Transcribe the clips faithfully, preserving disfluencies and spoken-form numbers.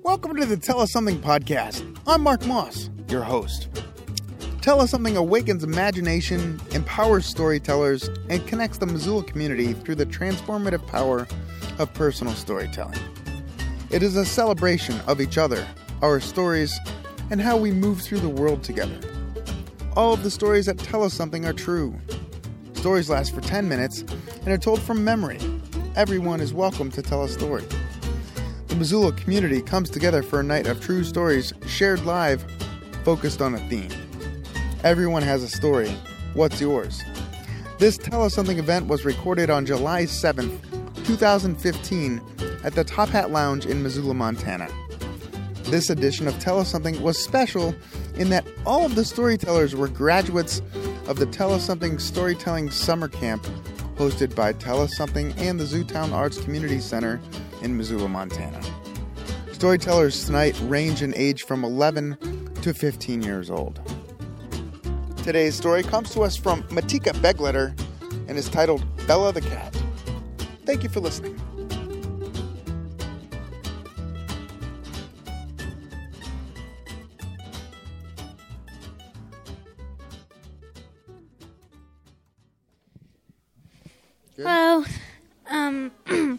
Welcome to the Tell Us Something podcast. I'm Mark Moss, your host. Tell Us Something awakens imagination, empowers storytellers, and connects the Missoula community through the transformative power of personal storytelling. It is a celebration of each other, our stories, and how we move through the world together. All of the stories that tell us something are true. Stories last for ten minutes and are told from memory. Everyone is welcome to tell a story. The Missoula community comes together for a night of true stories shared live, focused on a theme. Everyone has a story. What's yours? This Tell Us Something event was recorded on July seventh, twenty fifteen at the Top Hat Lounge in Missoula, Montana. This edition of Tell Us Something was special in that all of the storytellers were graduates of the Tell Us Something Storytelling Summer Camp hosted by Tell Us Something and the Zootown Arts Community Center in Missoula, Montana. Storytellers tonight range in age from eleven to fifteen years old. Today's story comes to us from Matika Begletter and is titled Bella the Cat. Thank you for listening. Good. Hello. Um,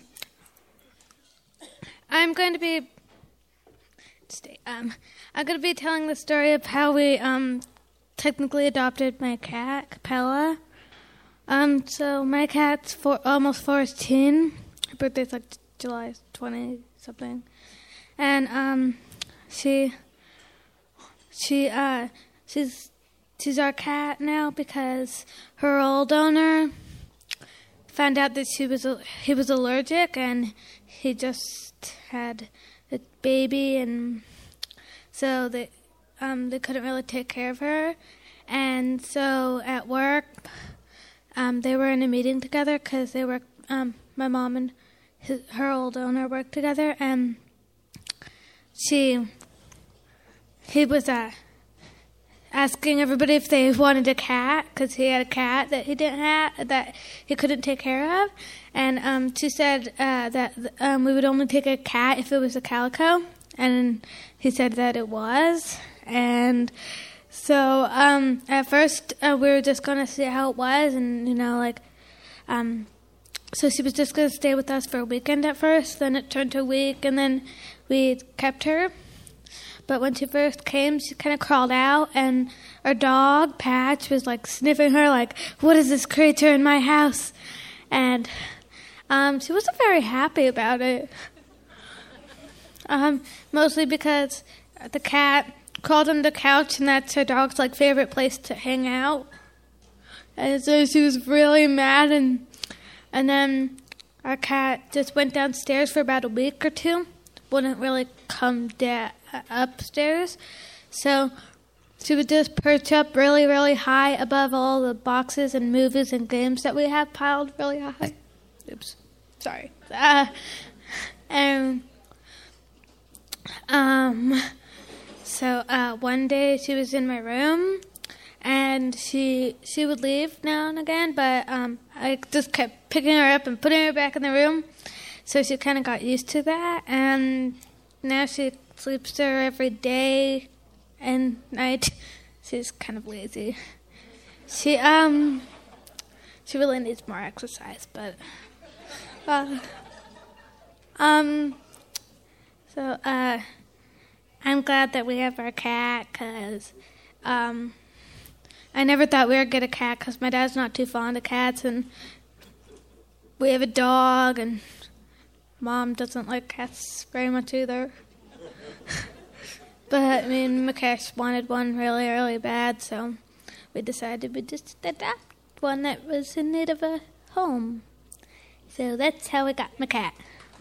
I'm going to be stay, um, I'm going to be telling the story of how we um technically adopted my cat, Capella. Um, so my cat's for almost fourteen. Her birthday's like July twentieth something, and um, she she uh she's she's our cat now because her old owner found out that she was he was allergic, and he just had a baby, and so they um they couldn't really take care of her. And so at work, um they were in a meeting together because they were um my mom and his, her old owner worked together, and she he was uh asking everybody if they wanted a cat, because he had a cat that he didn't have, that he couldn't take care of. And um, she said uh, that um, we would only take a cat if it was a calico, and he said that it was. And so um, at first uh, we were just going to see how it was, and you know, like, um, so she was just going to stay with us for a weekend at first. Then it turned to a week, and then we kept her. But when she first came, she kind of crawled out, and our dog, Patch, was, like, sniffing her, like, what is this creature in my house? And um, she wasn't very happy about it. Um, mostly because the cat crawled on the couch, and that's her dog's, like, favorite place to hang out. And so she was really mad, and and then our cat just went downstairs for about a week or two. Wouldn't really come down upstairs, so she would just perch up really, really high above all the boxes and movies and games that we have piled really high. Oops, sorry. Uh, and um, so uh, one day she was in my room, and she she would leave now and again, but um, I just kept picking her up and putting her back in the room. So she kind of got used to that, and now she sleeps there every day and night. She's kind of lazy. She um she really needs more exercise, but uh, um so uh I'm glad that we have our cat, because um I never thought we would get a cat because my dad's not too fond of cats, and we have a dog, and Mom doesn't like cats very much either. But, I mean, Mukesh wanted one really, really bad, so we decided we'd just adopt one that was in need of a home. So that's how we got my cat.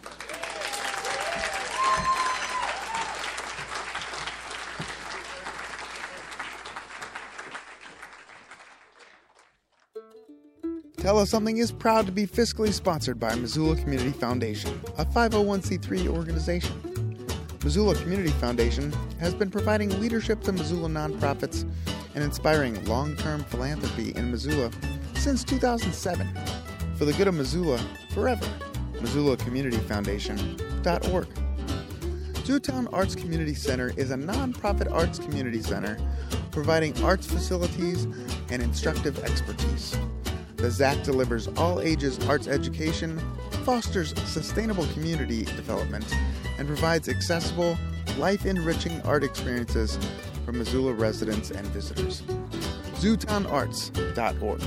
Tell Us Something is proud to be fiscally sponsored by Missoula Community Foundation, a five oh one c three organization. Missoula Community Foundation has been providing leadership to Missoula nonprofits and inspiring long-term philanthropy in Missoula since two thousand seven. For the good of Missoula, forever. Missoula Community Foundation dot org. Zootown Arts Community Center is a nonprofit arts community center providing arts facilities and instructive expertise. The Z A C delivers all ages arts education, fosters sustainable community development, and provides accessible, life-enriching art experiences for Missoula residents and visitors. zootown arts dot org.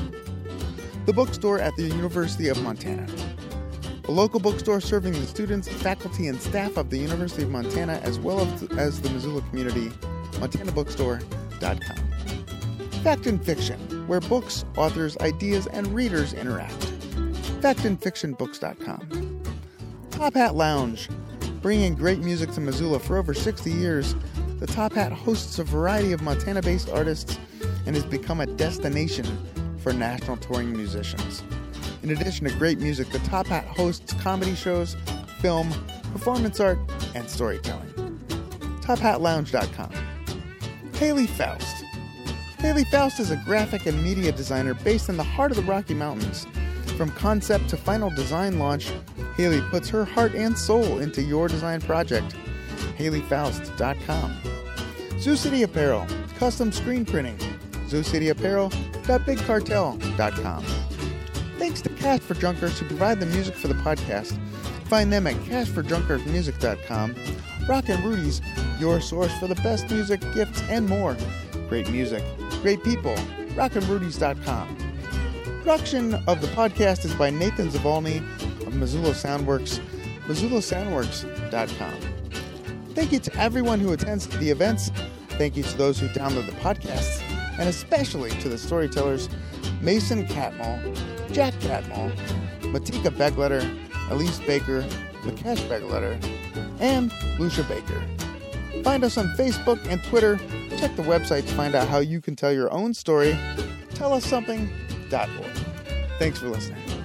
The bookstore at the University of Montana. A local bookstore serving the students, faculty, and staff of the University of Montana as well as, as the Missoula community, montana bookstore dot com. Fact and Fiction, where books, authors, ideas, and readers interact. fact and fiction books dot com. Top Hat Lounge. Bringing great music to Missoula for over sixty years, the Top Hat hosts a variety of Montana-based artists and has become a destination for national touring musicians. In addition to great music, the Top Hat hosts comedy shows, film, performance art, and storytelling. top hat lounge dot com. Haley Faust. Haley Faust is a graphic and media designer based in the heart of the Rocky Mountains. From concept to final design launch, Haley puts her heart and soul into your design project. haley faust dot com. Zoo City Apparel, custom screen printing. zoo city apparel dot big cartel dot com. Thanks to Cash for Junkers who provide the music for the podcast. Find them at cash for junkers music dot com. Rockin' Rudy's, your source for the best music, gifts, and more. Great music, great people. rockin rudies dot com. Production of the podcast is by Nathan Zavalny of Missoula Soundworks, missoula soundworks dot com. Thank you to everyone who attends the events. Thank you to those who download the podcasts, and especially to the storytellers Mason Catmull, Jack Catmull, Matika Begletter, Elise Baker, Lakesh Begletter, and Lucia Baker. Find us on Facebook and Twitter. Check the website to find out how you can tell your own story. tell us something dot org. Thanks for listening.